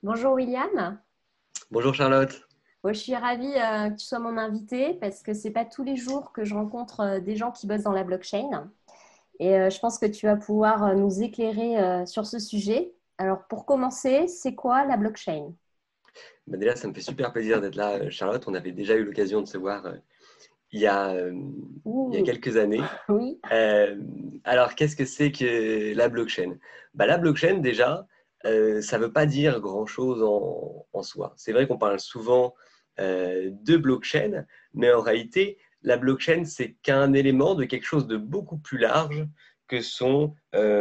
Bonjour William. Bonjour Charlotte. Je suis ravie que tu sois mon invité parce que c'est pas tous les jours que je rencontre des gens qui bossent dans la blockchain. Et je pense que tu vas pouvoir nous éclairer sur ce sujet. Alors pour commencer, c'est quoi la blockchain? Déjà, ça me fait super plaisir d'être là, Charlotte. On avait déjà eu l'occasion de se voir il y a, euh, il y a Ouh, quelques années. oui. Euh, alors, qu'est-ce que c'est que la blockchain? La blockchain, déjà, ça ne veut pas dire grand-chose en soi. C'est vrai qu'on parle souvent de blockchain, mais en réalité, la blockchain, c'est qu'un élément de quelque chose de beaucoup plus large que sont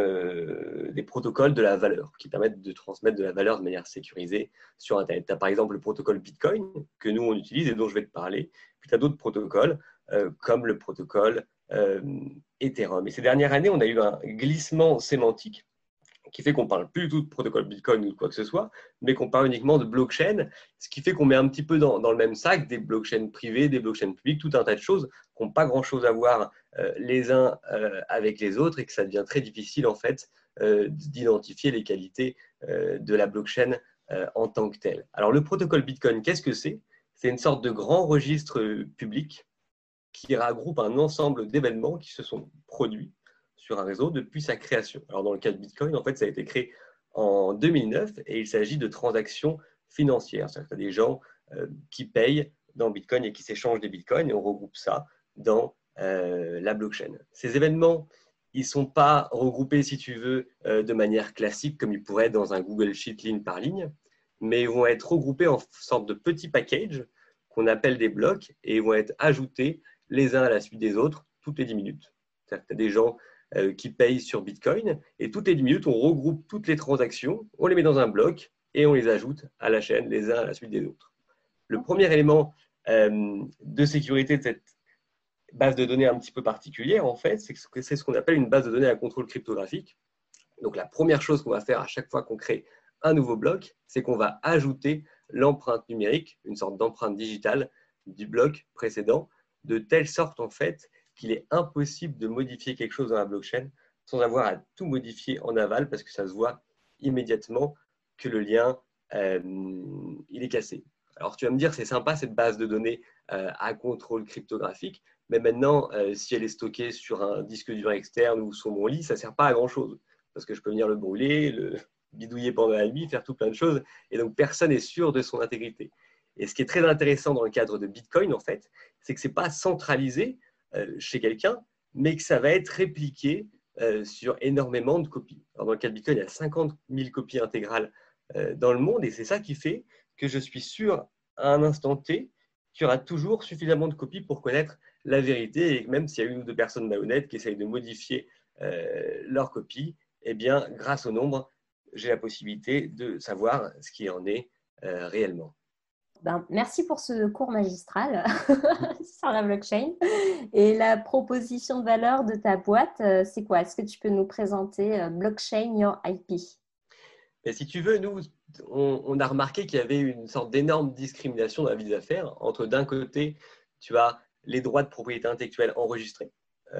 des protocoles de la valeur qui permettent de transmettre de la valeur de manière sécurisée sur Internet. Tu as par exemple le protocole Bitcoin que nous, on utilise et dont je vais te parler. Puis tu as d'autres protocoles comme le protocole Ethereum. Et ces dernières années, on a eu un glissement sémantique qui fait qu'on ne parle plus du tout de protocole Bitcoin ou de quoi que ce soit, mais qu'on parle uniquement de blockchain, ce qui fait qu'on met un petit peu dans le même sac des blockchains privées, des blockchains publiques, tout un tas de choses qui n'ont pas grand-chose à voir les uns avec les autres et que ça devient très difficile en fait d'identifier les qualités de la blockchain en tant que telle. Alors le protocole Bitcoin, qu'est-ce que c'est? C'est une sorte de grand registre public qui regroupe un ensemble d'événements qui se sont produits sur un réseau depuis sa création. Alors dans le cas de Bitcoin, en fait, ça a été créé en 2009 et il s'agit de transactions financières. C'est-à-dire que tu as des gens qui payent dans Bitcoin et qui s'échangent des Bitcoins et on regroupe ça dans la blockchain. Ces événements, ils ne sont pas regroupés, si tu veux, de manière classique comme ils pourraient être dans un Google Sheet ligne par ligne, mais ils vont être regroupés en sorte de petits packages qu'on appelle des blocs et ils vont être ajoutés les uns à la suite des autres toutes les 10 minutes. C'est-à-dire que tu as des gens qui payent sur Bitcoin et toutes les 10 minutes, on regroupe toutes les transactions, on les met dans un bloc et on les ajoute à la chaîne les uns à la suite des autres. Le premier élément de sécurité de cette base de données un petit peu particulière, en fait, c'est ce qu'on appelle une base de données à contrôle cryptographique. Donc la première chose qu'on va faire à chaque fois qu'on crée un nouveau bloc, c'est qu'on va ajouter l'empreinte numérique, une sorte d'empreinte digitale du bloc précédent, de telle sorte en fait qu'il est impossible de modifier quelque chose dans la blockchain sans avoir à tout modifier en aval parce que ça se voit immédiatement que le lien il est cassé. Alors tu vas me dire c'est sympa cette base de données à contrôle cryptographique, mais maintenant si elle est stockée sur un disque dur externe ou sur mon lit, ça ne sert pas à grand chose parce que je peux venir le brûler, le bidouiller pendant la nuit, faire tout plein de choses et donc personne n'est sûr de son intégrité. Et ce qui est très intéressant dans le cadre de Bitcoin, en fait, c'est que ce n'est pas centralisé chez quelqu'un, mais que ça va être répliqué sur énormément de copies. Alors dans le cas de Bitcoin, il y a 50 000 copies intégrales dans le monde, et c'est ça qui fait que je suis sûr à un instant T qu'il y aura toujours suffisamment de copies pour connaître la vérité, et même s'il y a une ou deux personnes malhonnêtes qui essayent de modifier leur copie, eh bien, grâce au nombre, j'ai la possibilité de savoir ce qui en est réellement. Ben, merci pour ce cours magistral sur la blockchain. Et la proposition de valeur de ta boîte, c'est quoi? Est-ce que tu peux nous présenter Blockchain Your IP? Mais si tu veux, nous, on a remarqué qu'il y avait une sorte d'énorme discrimination dans la vie des affaires entre d'un côté, tu as les droits de propriété intellectuelle enregistrés,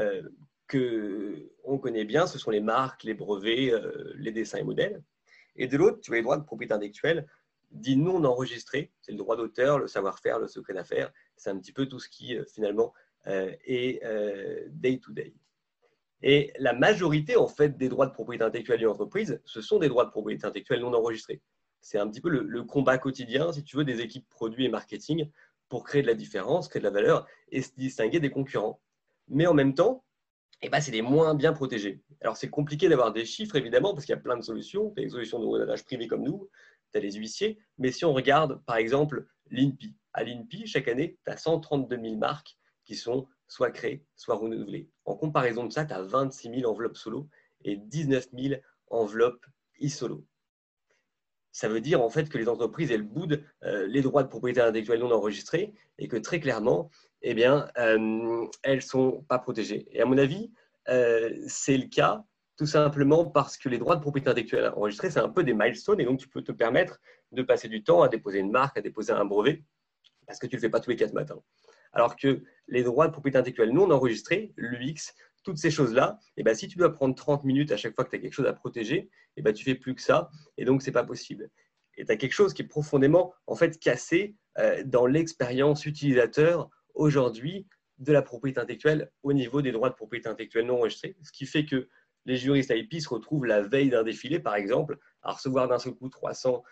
que on connaît bien, ce sont les marques, les brevets, les dessins et modèles. Et de l'autre, tu as les droits de propriété intellectuelle dits non enregistrés, c'est le droit d'auteur, le savoir-faire, le secret d'affaires, c'est un petit peu tout ce qui finalement est day to day. Et la majorité, en fait, des droits de propriété intellectuelle d'une entreprise, ce sont des droits de propriété intellectuelle non enregistrés. C'est un petit peu le combat quotidien, si tu veux, des équipes produits et marketing pour créer de la différence, créer de la valeur et se distinguer des concurrents. Mais en même temps, eh ben, c'est les moins bien protégés. Alors, c'est compliqué d'avoir des chiffres, évidemment, parce qu'il y a plein de solutions. Tu as des solutions de redonnage privé comme nous, tu as les huissiers. Mais si on regarde, par exemple, l'INPI, à l'INPI, chaque année, tu as 132 000 marques qui sont soit créées, soit renouvelées. En comparaison de ça, tu as 26 000 enveloppes solo et 19 000 enveloppes e-solo. Ça veut dire en fait que les entreprises, elles boudent les droits de propriété intellectuelle non enregistrés et que très clairement, eh bien, elles ne sont pas protégées. Et à mon avis, c'est le cas tout simplement parce que les droits de propriété intellectuelle enregistrés, c'est un peu des milestones et donc tu peux te permettre de passer du temps à déposer une marque, à déposer un brevet parce que tu ne le fais pas tous les 4 matins. Alors que les droits de propriété intellectuelle non enregistrés, l'UX, toutes ces choses-là, eh ben, si tu dois prendre 30 minutes à chaque fois que tu as quelque chose à protéger, eh ben, tu ne fais plus que ça et donc ce n'est pas possible. Et tu as quelque chose qui est profondément en fait cassé dans l'expérience utilisateur aujourd'hui de la propriété intellectuelle au niveau des droits de propriété intellectuelle non enregistrés, ce qui fait que les juristes IP se retrouvent la veille d'un défilé, par exemple, à recevoir d'un seul coup 300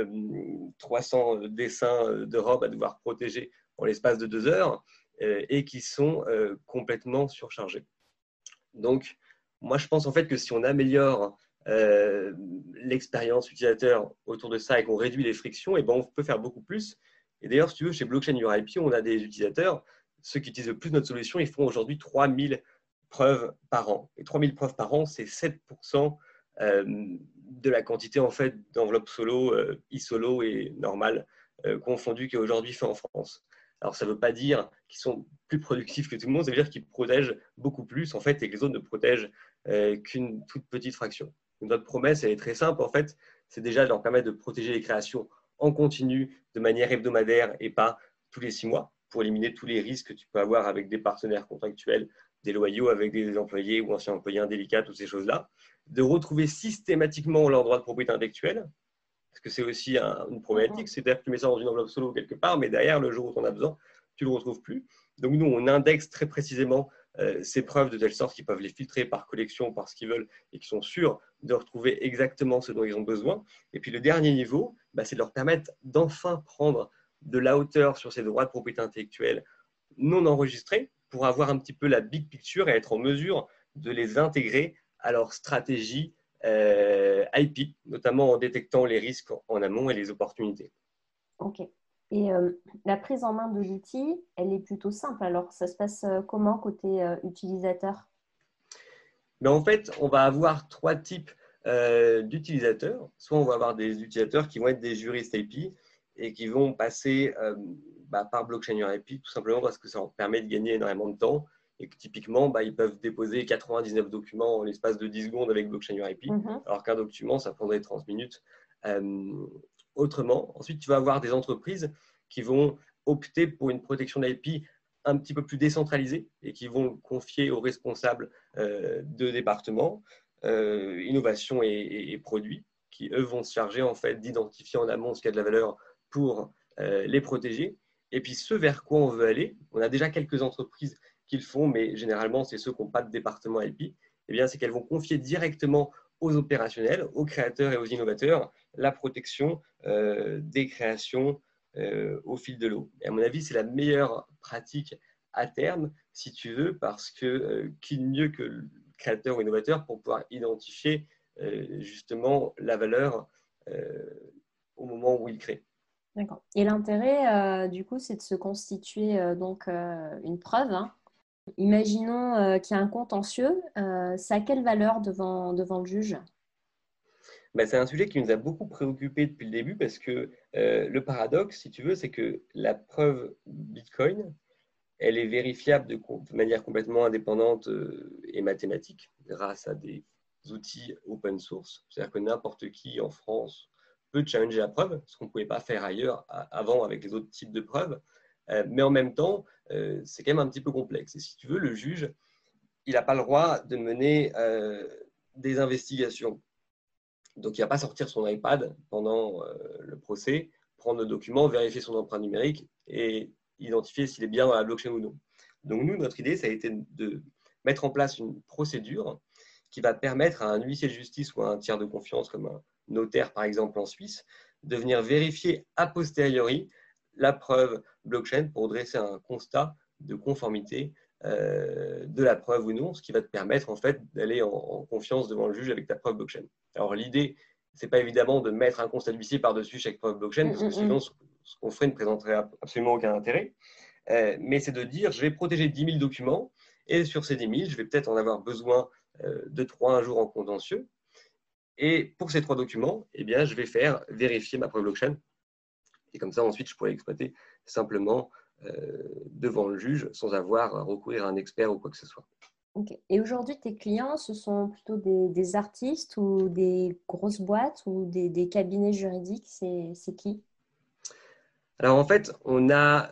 dessins de robes à devoir protéger en l'espace de 2 heures et qui sont complètement surchargés. Donc, moi, je pense en fait que si on améliore l'expérience utilisateur autour de ça et qu'on réduit les frictions, et ben, on peut faire beaucoup plus. Et d'ailleurs, si tu veux, chez Blockchain URIP, on a des utilisateurs, ceux qui utilisent le plus notre solution, ils font aujourd'hui 3000 preuves par an. Et 3000 preuves par an, c'est 7% de la quantité en fait d'enveloppes solo, e-solo et normales confondues qui est aujourd'hui fait en France. Alors, ça ne veut pas dire qu'ils sont plus productifs que tout le monde, ça veut dire qu'ils protègent beaucoup plus en fait et que les autres ne protègent qu'une toute petite fraction. Donc, notre promesse, elle est très simple en fait, c'est déjà de leur permettre de protéger les créations en continu de manière hebdomadaire et pas tous les 6 mois pour éliminer tous les risques que tu peux avoir avec des partenaires contractuels déloyaux, avec des employés ou anciens employés indélicats, toutes ces choses-là, de retrouver systématiquement leur droit de propriété intellectuelle, parce que c'est aussi une problématique, c'est-à-dire que tu mets ça dans une enveloppe solo quelque part, mais derrière, le jour où tu en as besoin, tu ne le retrouves plus. Donc nous, on indexe très précisément ces preuves de telle sorte qu'ils peuvent les filtrer par collection, par ce qu'ils veulent, et qu'ils sont sûrs de retrouver exactement ce dont ils ont besoin. Et puis le dernier niveau, c'est de leur permettre d'enfin prendre de la hauteur sur ces droits de propriété intellectuelle non enregistrés pour avoir un petit peu la big picture et être en mesure de les intégrer à leur stratégie IP, notamment en détectant les risques en amont et les opportunités. Ok. Et la prise en main de l'outil, elle est plutôt simple. Alors, ça se passe comment côté utilisateur? Mais en fait, on va avoir 3 types d'utilisateurs. Soit on va avoir des utilisateurs qui vont être des juristes IP et qui vont passer par Blockchain IP tout simplement parce que ça leur permet de gagner énormément de temps et que typiquement, ils peuvent déposer 99 documents en l'espace de 10 secondes avec Blockchain IP, alors qu'un document, ça prendrait 30 minutes. Autrement, ensuite, tu vas avoir des entreprises qui vont opter pour une protection d'IP un petit peu plus décentralisée et qui vont confier aux responsables de départements innovation et produits qui, eux, vont se charger en fait d'identifier en amont ce qui a de la valeur pour les protéger. Et puis, ce vers quoi on veut aller, on a déjà quelques entreprises qui le font, mais généralement, c'est ceux qui n'ont pas de département IP, c'est qu'elles vont confier directement aux opérationnels, aux créateurs et aux innovateurs la protection des créations au fil de l'eau. Et à mon avis, c'est la meilleure pratique à terme, si tu veux, parce que qui mieux que le créateur ou innovateur pour pouvoir identifier justement la valeur au moment où il crée. D'accord. Et l'intérêt, du coup, c'est de se constituer une preuve. Hein. Imaginons qu'il y a un contentieux. Ça a quelle valeur devant le juge? C'est un sujet qui nous a beaucoup préoccupés depuis le début parce que le paradoxe, si tu veux, c'est que la preuve Bitcoin, elle est vérifiable de manière complètement indépendante et mathématique grâce à des outils open source. C'est-à-dire que n'importe qui en France peut challenger la preuve, ce qu'on ne pouvait pas faire ailleurs avant avec les autres types de preuves. Mais en même temps, c'est quand même un petit peu complexe. Et si tu veux, le juge, il n'a pas le droit de mener des investigations. Donc, il ne va pas sortir son iPad pendant le procès, prendre le document, vérifier son empreinte numérique et identifier s'il est bien dans la blockchain ou non. Donc, nous, notre idée, ça a été de mettre en place une procédure qui va permettre à un huissier de justice ou à un tiers de confiance, comme un notaire, par exemple, en Suisse, de venir vérifier a posteriori la preuve blockchain pour dresser un constat de conformité de la preuve ou non, ce qui va te permettre en fait d'aller en confiance devant le juge avec ta preuve blockchain. Alors l'idée, c'est pas évidemment de mettre un constat d'huissier par-dessus chaque preuve blockchain, parce que sinon ce qu'on ferait ne présenterait absolument aucun intérêt. Mais c'est de dire, je vais protéger 10 000 documents, et sur ces 10 000, je vais peut-être en avoir besoin de 3 un jour en contentieux. Et pour ces 3 documents, je vais faire vérifier ma preuve blockchain. Et comme ça, ensuite, je pourrais l'exploiter simplement devant le juge sans avoir à recourir à un expert ou quoi que ce soit. Okay. Et aujourd'hui, tes clients, ce sont plutôt des artistes ou des grosses boîtes ou des cabinets juridiques? C'est qui? Alors en fait, on a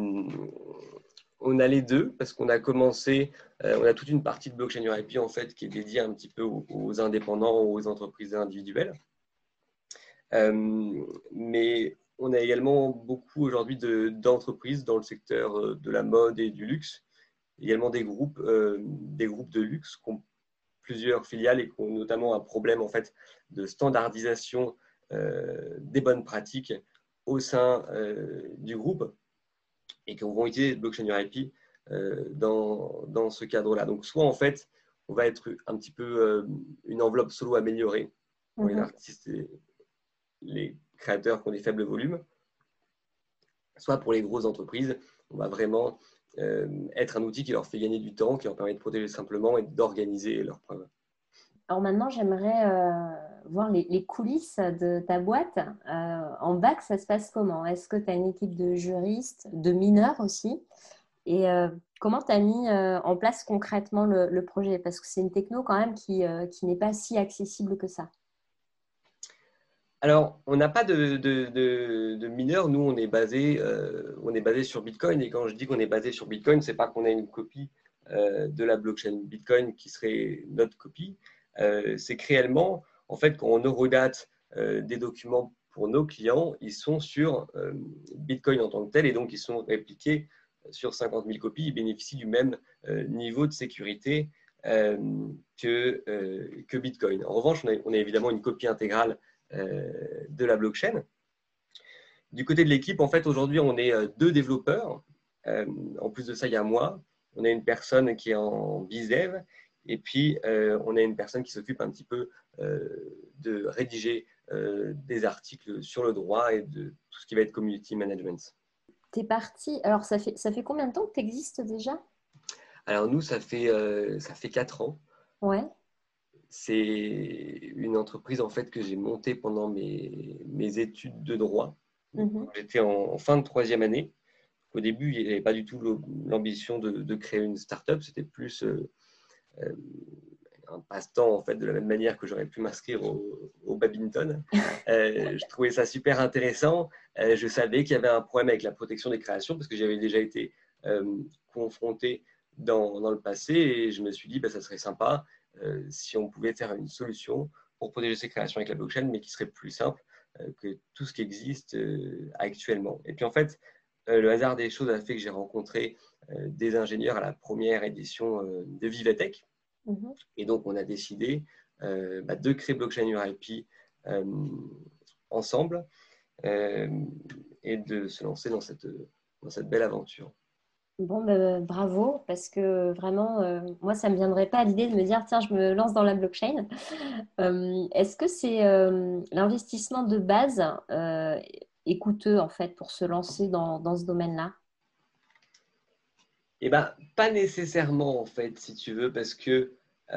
les deux parce qu'on a commencé, on a toute une partie de Blockchain URIP en fait qui est dédiée un petit peu aux indépendants, aux entreprises individuelles. Mais on a également beaucoup aujourd'hui d'entreprises dans le secteur de la mode et du luxe, également des groupes de luxe qui ont plusieurs filiales et qui ont notamment un problème en fait de standardisation des bonnes pratiques au sein du groupe et qui vont utiliser blockchain URIP dans ce cadre-là. Donc, soit en fait, on va être un petit peu une enveloppe solo améliorée pour les artistes et les créateurs qui ont des faibles volumes, soit pour les grosses entreprises, on va vraiment être un outil qui leur fait gagner du temps, qui leur permet de protéger simplement et d'organiser leurs preuves. Alors maintenant, j'aimerais voir les coulisses de ta boîte. En bac, ça se passe comment? Est-ce que tu as une équipe de juristes, de mineurs aussi? Et comment tu as mis en place concrètement le projet? Parce que c'est une techno quand même qui n'est pas si accessible que ça. Alors, on n'a pas de mineurs. Nous, on est basé sur Bitcoin. Et quand je dis qu'on est basé sur Bitcoin, ce n'est pas qu'on a une copie de la blockchain Bitcoin qui serait notre copie. C'est que réellement, en fait, quand on eurodate des documents pour nos clients, ils sont sur Bitcoin en tant que tel et donc ils sont répliqués sur 50 000 copies. Ils bénéficient du même niveau de sécurité que Bitcoin. En revanche, on a évidemment une copie intégrale de la blockchain. Du côté de l'équipe, en fait, aujourd'hui, on est 2 développeurs. En plus de ça, il y a moi. On a une personne qui est en BizDev et puis on a une personne qui s'occupe un petit peu de rédiger des articles sur le droit et de tout ce qui va être community management. T'es parti. Alors, ça fait combien de temps que tu existes déjà? Alors nous, ça fait 4 ans. Ouais. C'est une entreprise en fait que j'ai montée pendant mes études de droit. J'étais en fin de 3e année. Au début, il n'y avait pas du tout l'ambition de créer une start-up. C'était plus un passe-temps en fait, de la même manière que j'aurais pu m'inscrire au badminton. Je trouvais ça super intéressant. Je savais qu'il y avait un problème avec la protection des créations parce que j'avais déjà été confronté dans le passé et je me suis dit ça serait sympa si on pouvait faire une solution pour protéger ces créations avec la blockchain, mais qui serait plus simple que tout ce qui existe actuellement. Et puis en fait, le hasard des choses a fait que j'ai rencontré des ingénieurs à la première édition de Vivatech. Et donc, on a décidé de créer Blockchain URIP ensemble et de se lancer dans cette belle aventure. Bon, bravo, parce que vraiment, moi, ça ne me viendrait pas à l'idée de me dire, tiens, je me lance dans la blockchain. Est-ce que c'est l'investissement de base est coûteux, en fait, pour se lancer dans ce domaine-là? Eh bien, pas nécessairement, en fait, si tu veux, parce que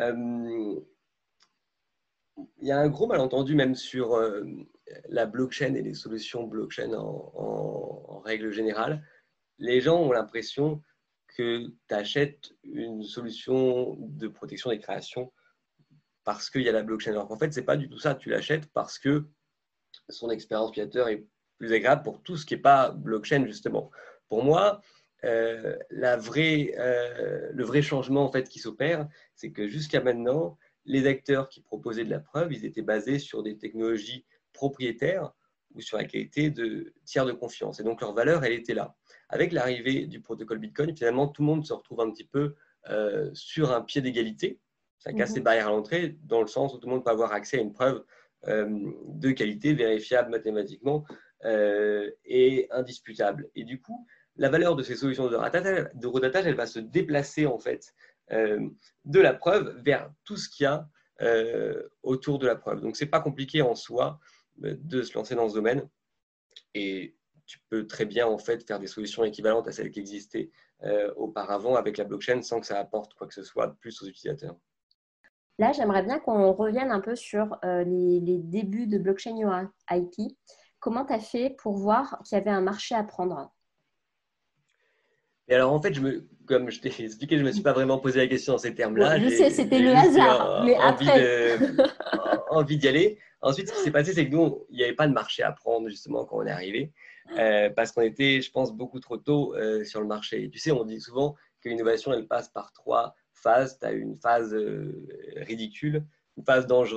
il y a un gros malentendu même sur la blockchain et les solutions blockchain en règle générale. Les gens ont l'impression que tu achètes une solution de protection des créations parce qu'il y a la blockchain. Alors qu'en fait, ce n'est pas du tout ça. Tu l'achètes parce que son expérience utilisateur est plus agréable pour tout ce qui n'est pas blockchain, justement. Pour moi, le vrai changement en fait, qui s'opère, c'est que jusqu'à maintenant, les acteurs qui proposaient de la preuve, ils étaient basés sur des technologies propriétaires ou sur la qualité de tiers de confiance. Et donc, leur valeur, elle était là. Avec l'arrivée du protocole Bitcoin, finalement, tout le monde se retrouve un petit peu sur un pied d'égalité. Ça casse les barrières à l'entrée, dans le sens où tout le monde peut avoir accès à une preuve de qualité, vérifiable mathématiquement et indisputable. Et du coup, la valeur de ces solutions de redatage, elle va se déplacer en fait de la preuve vers tout ce qu'il y a autour de la preuve. Donc, c'est pas compliqué en soi de se lancer dans ce domaine et tu peux très bien en fait faire des solutions équivalentes à celles qui existaient auparavant avec la blockchain sans que ça apporte quoi que ce soit de plus aux utilisateurs. Là, j'aimerais bien qu'on revienne un peu sur les débuts de Blockchain URIP. Comment tu as fait pour voir qu'il y avait un marché à prendre? Et alors, en fait, comme je t'ai expliqué, je ne me suis pas vraiment posé la question dans ces Bon, termes-là. je sais, c'était J'ai le juste eu hasard, mais après. envie d'y aller. Ensuite, ce qui s'est passé, c'est que nous, il n'y avait pas de marché à prendre, justement, quand on est arrivé, parce qu'on était, je pense, beaucoup trop tôt sur le marché. Et tu sais, on dit souvent que l'innovation, elle passe par 3 phases. Tu as une phase ridicule, une phase dangereuse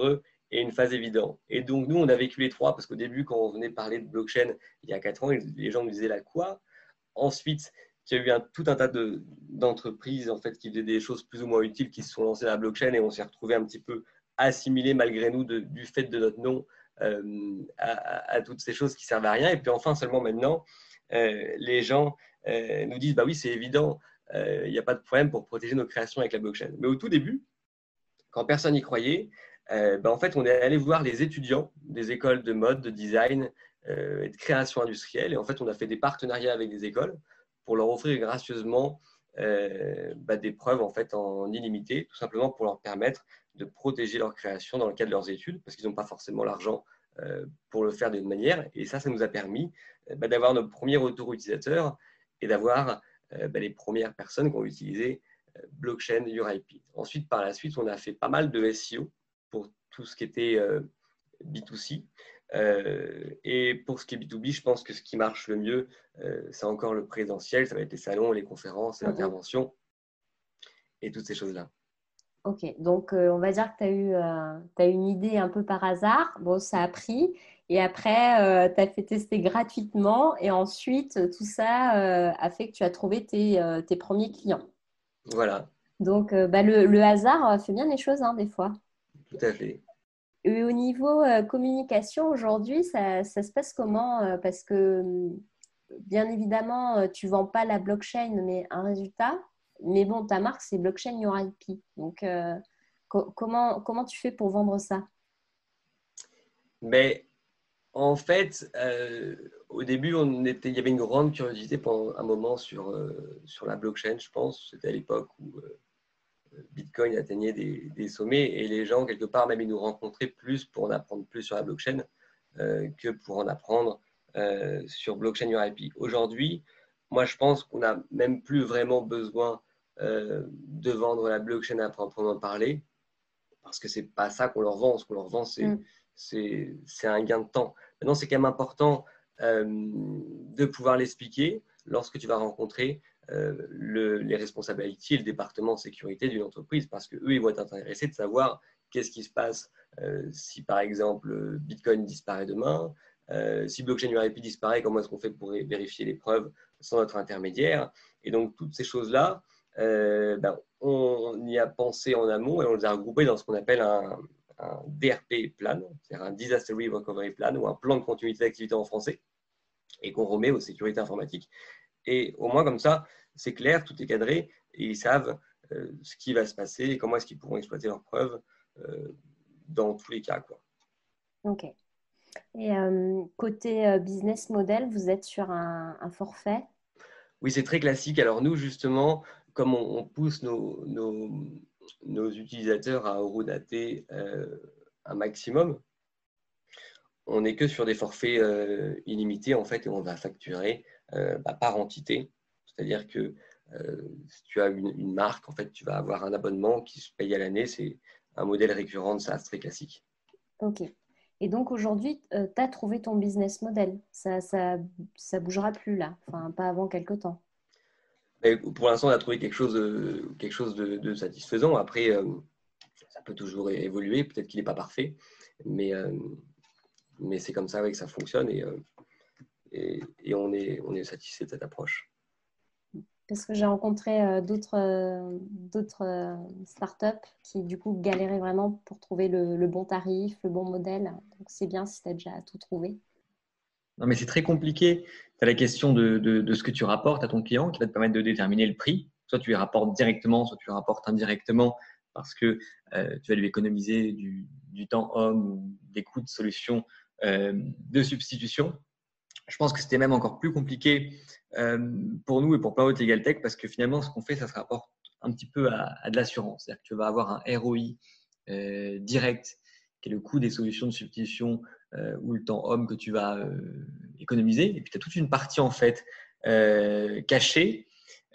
et une phase évidente. Et donc, nous, on a vécu les trois parce qu'au début, quand on venait parler de blockchain il y a 4 ans, les gens nous disaient la quoi. Ensuite, il y a eu tout un tas d'entreprises en fait, qui faisaient des choses plus ou moins utiles qui se sont lancées dans la blockchain et on s'est retrouvé un petit peu assimilés malgré nous du fait de notre nom à toutes ces choses qui servent à rien. Et puis enfin, seulement maintenant, les gens nous disent bah oui, c'est évident, il n'y a pas de problème pour protéger nos créations avec la blockchain. Mais au tout début, quand personne n'y croyait, en fait, on est allé voir les étudiants des écoles de mode, de design et de création industrielle. Et en fait, on a fait des partenariats avec des écoles pour leur offrir gracieusement des preuves en fait en illimité, tout simplement pour leur permettre de protéger leur création dans le cadre de leurs études, parce qu'ils n'ont pas forcément l'argent pour le faire d'une manière. Et ça nous a permis d'avoir nos premiers retours utilisateurs et d'avoir les premières personnes qui ont utilisé blockchain EuroIP. Ensuite, par la suite, on a fait pas mal de SEO pour tout ce qui était B2C. Et pour ce qui est B2B, je pense que ce qui marche le mieux, c'est encore le présentiel. Ça va être les salons, les conférences, les interventions et toutes ces choses-là. Ok, donc on va dire que tu as eu une idée un peu par hasard. Bon, ça a pris. Et après, tu as fait tester gratuitement. Et ensuite, tout ça a fait que tu as trouvé tes premiers clients. Voilà. Donc, le hasard fait bien les choses, hein, des fois. Tout à fait. Et au niveau communication, aujourd'hui, ça se passe comment? Parce que, bien évidemment, tu ne vends pas la blockchain, mais un résultat. Mais bon, ta marque, c'est Blockchain Your IP. Donc, comment tu fais pour vendre ça? Mais en fait, au début, il y avait une grande curiosité pendant un moment sur la blockchain, je pense. C'était à l'époque où Bitcoin atteignait des sommets et les gens, quelque part, même ils nous rencontraient plus pour en apprendre plus sur la blockchain que pour en apprendre sur Blockchain Your IP. Aujourd'hui, moi, je pense qu'on n'a même plus vraiment besoin de vendre la blockchain à proprement parler parce que ce n'est pas ça qu'on leur vend. Ce qu'on leur vend, c'est un gain de temps. Maintenant, c'est quand même important de pouvoir l'expliquer lorsque tu vas rencontrer les responsables IT et le département de sécurité d'une entreprise parce qu'eux, ils vont être intéressés de savoir qu'est-ce qui se passe si, par exemple, Bitcoin disparaît demain, si Blockchain URIP disparaît, comment est-ce qu'on fait pour vérifier les preuves sans notre intermédiaire. Et donc, toutes ces choses-là, on y a pensé en amont et on les a regroupées dans ce qu'on appelle un DRP plan, c'est-à-dire un Disaster Recovery Plan ou un plan de continuité d'activité en français et qu'on remet aux sécurités informatiques. Et au moins comme ça, c'est clair, tout est cadré et ils savent ce qui va se passer et comment est-ce qu'ils pourront exploiter leurs preuves dans tous les cas, quoi. Ok. Et côté business model, vous êtes sur un forfait? Oui, c'est très classique. Alors nous, justement, comme on pousse nos utilisateurs à horodater un maximum, on n'est que sur des forfaits illimités en fait et on va facturer par entité. C'est-à-dire que si tu as une marque, en fait, tu vas avoir un abonnement qui se paye à l'année. C'est un modèle récurrent de SaaS très classique. Ok. Et donc aujourd'hui, tu as trouvé ton business model. Ça bougera plus là, enfin pas avant quelques temps. Mais pour l'instant, on a trouvé quelque chose de satisfaisant. Après, ça peut toujours évoluer. Peut-être qu'il n'est pas parfait, mais c'est comme ça que ça fonctionne et on est satisfait de cette approche. Parce que j'ai rencontré d'autres startups qui du coup galéraient vraiment pour trouver le bon tarif, le bon modèle. Donc c'est bien si tu as déjà tout trouvé. Non, mais c'est très compliqué. Tu as la question de ce que tu rapportes à ton client qui va te permettre de déterminer le prix. Soit tu lui rapportes directement, soit tu lui rapportes indirectement parce que tu vas lui économiser du temps homme ou des coûts de solution de substitution. Je pense que c'était même encore plus compliqué pour nous et pour Pivot Legal Tech parce que finalement, ce qu'on fait, ça se rapporte un petit peu à de l'assurance. C'est-à-dire que tu vas avoir un ROI direct qui est le coût des solutions de substitution ou le temps homme que tu vas économiser. Et puis, tu as toute une partie en fait cachée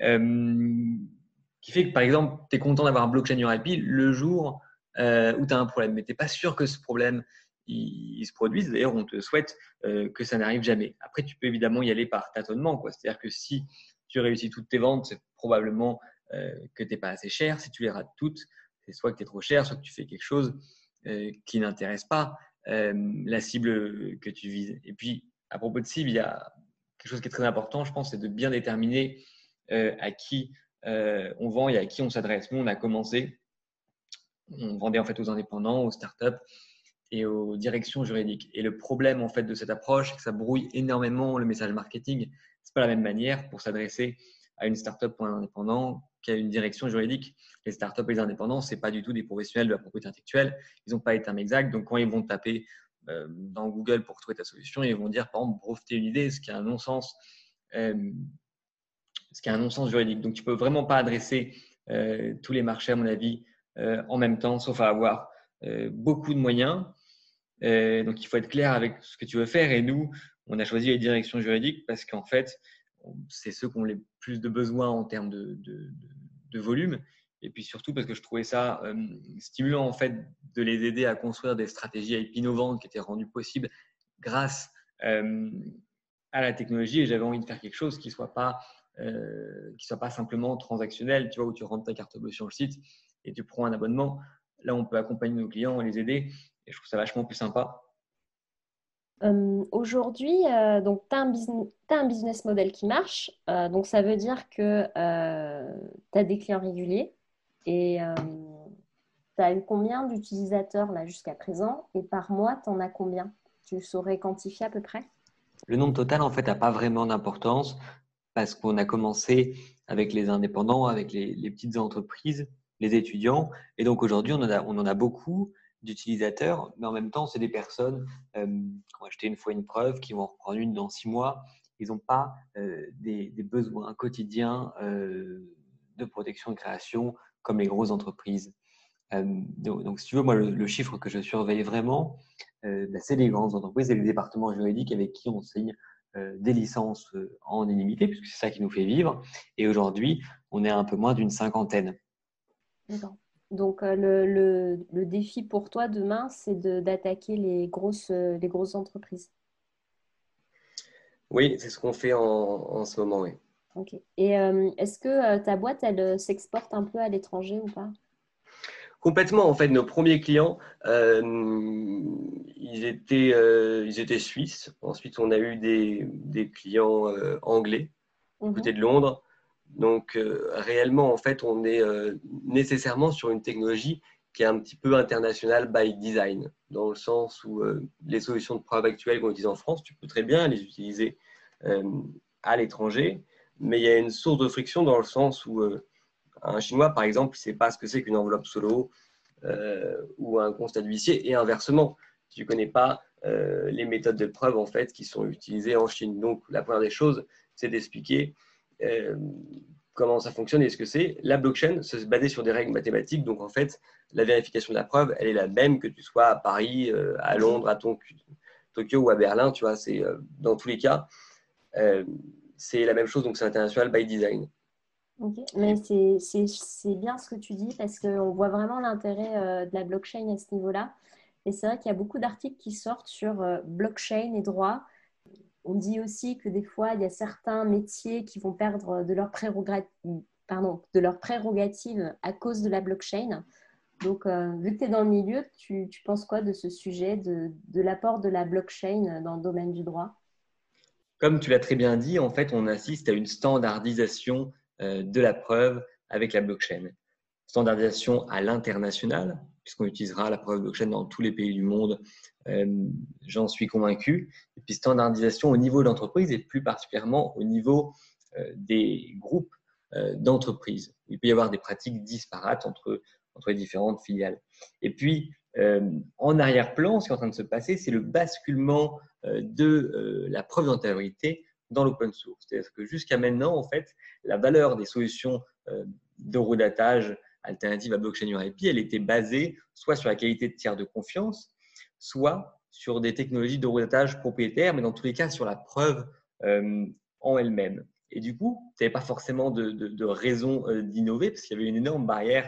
qui fait que, par exemple, tu es content d'avoir un blockchain URIP le jour où tu as un problème, mais tu n'es pas sûr que ce problème il se produise. D'ailleurs, on te souhaite que ça n'arrive jamais. Après, tu peux évidemment y aller par tâtonnement, quoi. C'est-à-dire que si tu réussis toutes tes ventes, c'est probablement que tu n'es pas assez cher. Si tu les rates toutes, c'est soit que tu es trop cher, soit que tu fais quelque chose qui n'intéresse pas la cible que tu vises. Et puis, à propos de cible, il y a quelque chose qui est très important, je pense, c'est de bien déterminer à qui on vend et à qui on s'adresse. Nous, on a commencé, on vendait en fait aux indépendants, aux startups et aux directions juridiques. Et le problème en fait de cette approche, c'est que ça brouille énormément le message marketing. C'est pas la même manière pour s'adresser à une startup ou un indépendant qu'à une direction juridique. Les startups et les indépendants, c'est pas du tout des professionnels de la propriété intellectuelle. Ils n'ont pas les termes exacts. Donc quand ils vont taper dans Google pour trouver ta solution, ils vont dire par exemple breveter une idée, ce qui a un non-sens. Ce qui a un non-sens juridique. Donc, tu ne peux vraiment pas adresser tous les marchés, à mon avis, en même temps, sauf à avoir beaucoup de moyens. Donc, il faut être clair avec ce que tu veux faire. Et nous, on a choisi les directions juridiques parce qu'en fait, c'est ceux qui ont le plus de besoins en termes de volume. Et puis surtout parce que je trouvais ça stimulant en fait de les aider à construire des stratégies IP innovantes qui étaient rendues possibles grâce à la technologie. Et j'avais envie de faire quelque chose qui soit pas simplement transactionnel, tu vois, où tu rentres ta carte bleue sur le site et tu prends un abonnement. Là, on peut accompagner nos clients et les aider. Et je trouve ça vachement plus sympa. Aujourd'hui, donc, tu as un business model qui marche. Donc, ça veut dire que tu as des clients réguliers. Et tu as eu combien d'utilisateurs là jusqu'à présent? Et par mois, tu en as combien? Tu saurais quantifier à peu près? Le nombre total, en fait, n'a pas vraiment d'importance parce qu'on a commencé avec les indépendants, avec les petites entreprises, les étudiants. Et donc, aujourd'hui, on en a beaucoup d'utilisateurs, mais en même temps, c'est des personnes qui ont acheté une fois une preuve, qui vont en reprendre une dans 6 mois. Ils n'ont pas des besoins quotidiens de protection et de création comme les grosses entreprises. Donc, si tu veux, moi, le chiffre que je surveille vraiment, c'est les grandes entreprises et les départements juridiques avec qui on signe des licences en illimité, puisque c'est ça qui nous fait vivre. Et aujourd'hui, on est à un peu moins d'une cinquantaine. D'accord. Donc, le défi pour toi demain, c'est d'attaquer les grosses entreprises. Oui, c'est ce qu'on fait en ce moment, oui. Ok. Et est-ce que ta boîte, elle s'exporte un peu à l'étranger ou pas? Complètement, en fait, nos premiers clients, ils étaient suisses. Ensuite, on a eu des clients anglais, du côté Mhm. de Londres. Donc, réellement, en fait, on est nécessairement sur une technologie qui est un petit peu internationale by design, dans le sens où les solutions de preuve actuelles qu'on utilise en France, tu peux très bien les utiliser euh, à l'étranger, mais il y a une source de friction dans le sens où un Chinois, par exemple, il ne sait pas ce que c'est qu'une enveloppe solo ou un constat d'huissier, et inversement, tu ne connais pas les méthodes de preuve en fait, qui sont utilisées en Chine. Donc, la première des choses, c'est d'expliquer euh, comment ça fonctionne et ce que c'est. La blockchain se basait sur des règles mathématiques. Donc, en fait, la vérification de la preuve, elle est la même que tu sois à Paris, à Londres, à Tokyo ou à Berlin. Tu vois, c'est dans tous les cas, euh, c'est la même chose. Donc, c'est international by design. Ok. Et Mais c'est bien ce que tu dis parce qu'on voit vraiment l'intérêt de la blockchain à ce niveau-là. Et c'est vrai qu'il y a beaucoup d'articles qui sortent sur blockchain et droit. On dit aussi que des fois, il y a certains métiers qui vont perdre de leur prérogative à cause de la blockchain. Donc, vu que tu es dans le milieu, tu penses quoi de ce sujet, de l'apport de la blockchain dans le domaine du droit? Comme tu l'as très bien dit, en fait, on assiste à une standardisation de la preuve avec la blockchain. Standardisation à l'international, puisqu'on utilisera la preuve blockchain dans tous les pays du monde, j'en suis convaincu. Et puis standardisation au niveau de l'entreprise et plus particulièrement au niveau des groupes d'entreprises. Il peut y avoir des pratiques disparates entre les différentes filiales. Et puis, en arrière-plan, ce qui est en train de se passer, c'est le basculement de la preuve d'intégrité dans l'open source. C'est-à-dire que jusqu'à maintenant, en fait, la valeur des solutions d'eurodatage alternatives à blockchain URIP, elle était basée soit sur la qualité de tiers de confiance, soit sur des technologies d'eurodatage propriétaires, mais dans tous les cas sur la preuve en elle-même. Et du coup, tu n'avais pas forcément de raison d'innover parce qu'il y avait une énorme barrière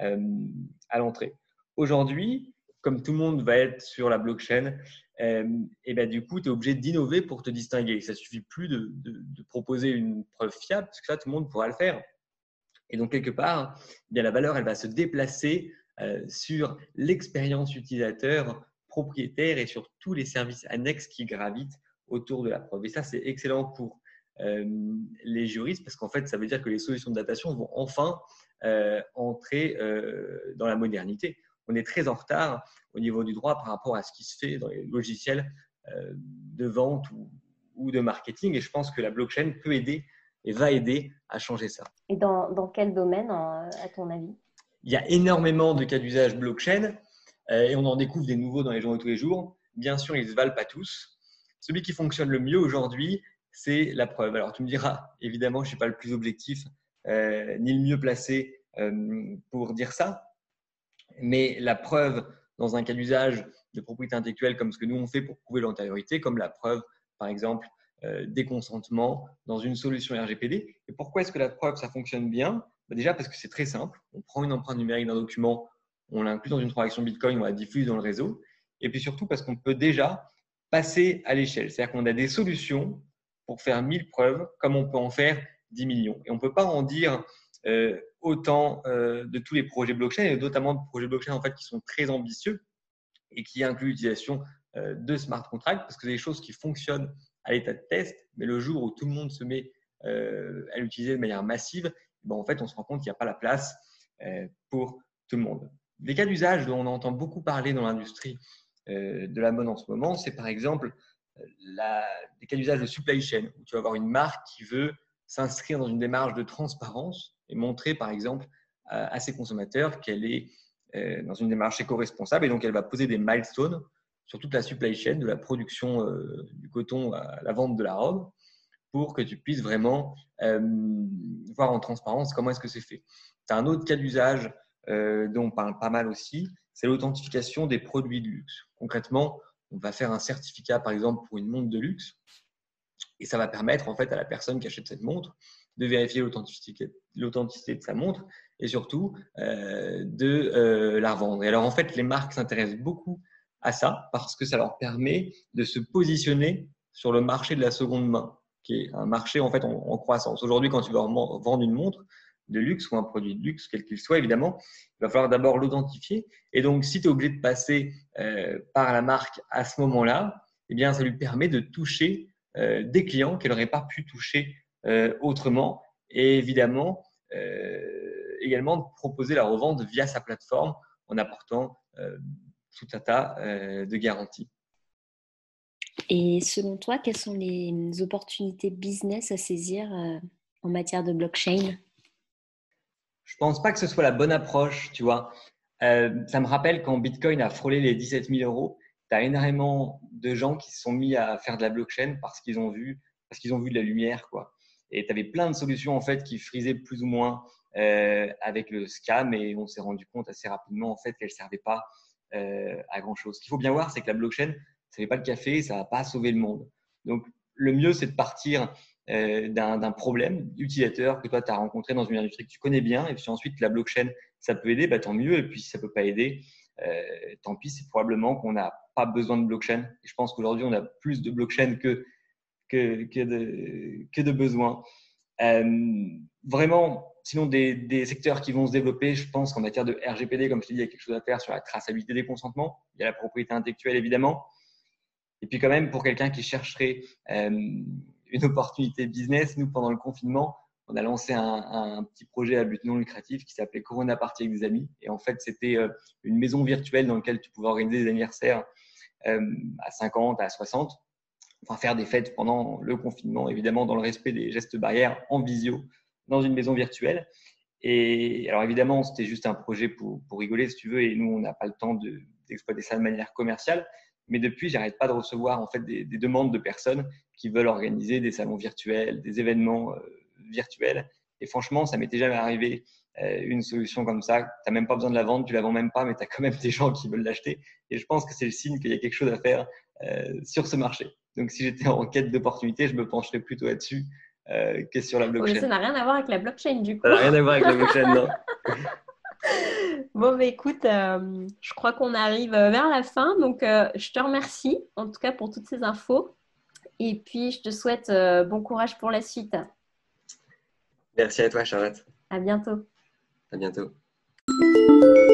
à l'entrée. Aujourd'hui, comme tout le monde va être sur la blockchain, et ben du coup, tu es obligé d'innover pour te distinguer. Ça ne suffit plus de proposer une preuve fiable parce que ça, tout le monde pourra le faire. Et donc, quelque part, eh bien, la valeur, elle va se déplacer sur l'expérience utilisateur, propriétaire et sur tous les services annexes qui gravitent autour de la preuve. Et ça, c'est excellent pour les juristes parce qu'en fait, ça veut dire que les solutions de datation vont enfin entrer dans la modernité. On est très en retard au niveau du droit par rapport à ce qui se fait dans les logiciels de vente ou de marketing. Et je pense que la blockchain peut aider et va aider à changer ça. Et dans quel domaine, à ton avis? Il y a énormément de cas d'usage blockchain et on en découvre des nouveaux dans les journaux tous les jours. Bien sûr, ils ne se valent pas tous. Celui qui fonctionne le mieux aujourd'hui, c'est la preuve. Alors, tu me diras, évidemment, je ne suis pas le plus objectif ni le mieux placé pour dire ça, mais la preuve dans un cas d'usage de propriété intellectuelle comme ce que nous on fait pour prouver l'antériorité, comme la preuve, par exemple, des consentements dans une solution RGPD. Et pourquoi est-ce que la preuve, ça fonctionne bien? Déjà parce que c'est très simple. On prend une empreinte numérique d'un document, on l'inclut dans une transaction Bitcoin, on la diffuse dans le réseau. Et puis surtout parce qu'on peut déjà passer à l'échelle. C'est-à-dire qu'on a des solutions pour faire 1000 preuves comme on peut en faire 10 millions. Et on ne peut pas en dire autant de tous les projets blockchain, et notamment de projets blockchain en fait, qui sont très ambitieux et qui incluent l'utilisation de smart contracts, parce que c'est des choses qui fonctionnent à l'état de test, mais le jour où tout le monde se met à l'utiliser de manière massive, ben, en fait, on se rend compte qu'il n'y a pas la place pour tout le monde. Des cas d'usage dont on entend beaucoup parler dans l'industrie de la mode en ce moment, c'est par exemple des cas d'usage de supply chain, où tu vas avoir une marque qui veut s'inscrire dans une démarche de transparence et montrer, par exemple, à ses consommateurs qu'elle est dans une démarche éco-responsable. Et donc, elle va poser des milestones sur toute la supply chain, de la production du coton à la vente de la robe, pour que tu puisses vraiment voir en transparence comment est-ce que c'est fait. Tu as un autre cas d'usage dont on parle pas mal aussi, c'est l'authentification des produits de luxe. Concrètement, on va faire un certificat, par exemple, pour une montre de luxe, et ça va permettre en fait à la personne qui achète cette montre de vérifier l'authenticité de sa montre et surtout de la revendre. Et alors en fait, les marques s'intéressent beaucoup à ça parce que ça leur permet de se positionner sur le marché de la seconde main, qui est un marché en fait en croissance. Aujourd'hui, quand tu vas vendre une montre de luxe ou un produit de luxe, quel qu'il soit évidemment, il va falloir d'abord l'authentifier. Et donc, si tu es obligé de passer par la marque à ce moment-là, eh bien, ça lui permet de toucher des clients qu'elle n'aurait pas pu toucher autrement, et évidemment également de proposer la revente via sa plateforme en apportant tout un tas de garanties. Et selon toi, quelles sont les opportunités business à saisir en matière de blockchain? Je pense pas que ce soit la bonne approche, tu vois. Ça me rappelle quand Bitcoin a frôlé les 17 000 euros, tu as énormément de gens qui se sont mis à faire de la blockchain parce qu'ils ont vu de la lumière, quoi. Et tu avais plein de solutions en fait qui frisaient plus ou moins avec le scam, et on s'est rendu compte assez rapidement en fait qu'elles ne servaient pas à grand chose. Ce qu'il faut bien voir, c'est que la blockchain, ça fait pas le café, ça va pas sauver le monde. Donc le mieux, c'est de partir d'un problème utilisateur que toi tu as rencontré dans une industrie que tu connais bien, et puis ensuite la blockchain, ça peut aider, bah, tant mieux. Et puis si ça peut pas aider, tant pis, c'est probablement qu'on n'a pas besoin de blockchain. Et je pense qu'aujourd'hui, on a plus de blockchain que de besoins. Vraiment, sinon des secteurs qui vont se développer, je pense qu'en matière de RGPD, comme je te dis, il y a quelque chose à faire sur la traçabilité des consentements. Il y a la propriété intellectuelle, évidemment. Et puis quand même, pour quelqu'un qui chercherait une opportunité business, nous, pendant le confinement, on a lancé un petit projet à but non lucratif qui s'appelait Corona Party avec des amis. Et en fait, c'était une maison virtuelle dans laquelle tu pouvais organiser des anniversaires à 50, à 60. Enfin, faire des fêtes pendant le confinement, évidemment, dans le respect des gestes barrières en visio, dans une maison virtuelle. Et alors, évidemment, c'était juste un projet pour rigoler, si tu veux. Et nous, on n'a pas le temps d'exploiter ça de manière commerciale. Mais depuis, j'arrête pas de recevoir en fait des demandes de personnes qui veulent organiser des salons virtuels, des événements virtuels. Et franchement, ça m'est déjà arrivé une solution comme ça. Tu n'as même pas besoin de la vendre, tu la vends même pas, mais tu as quand même des gens qui veulent l'acheter. Et je pense que c'est le signe qu'il y a quelque chose à faire sur ce marché. Donc, si j'étais en quête d'opportunités, je me pencherais plutôt là-dessus que sur la blockchain. Oui, ça n'a rien à voir avec la blockchain, du coup. Ça n'a rien à voir avec la blockchain, non. Bon, bah, écoute, je crois qu'on arrive vers la fin. Donc, je te remercie, en tout cas, pour toutes ces infos. Et puis, je te souhaite bon courage pour la suite. Merci à toi, Charlotte. À bientôt. À bientôt.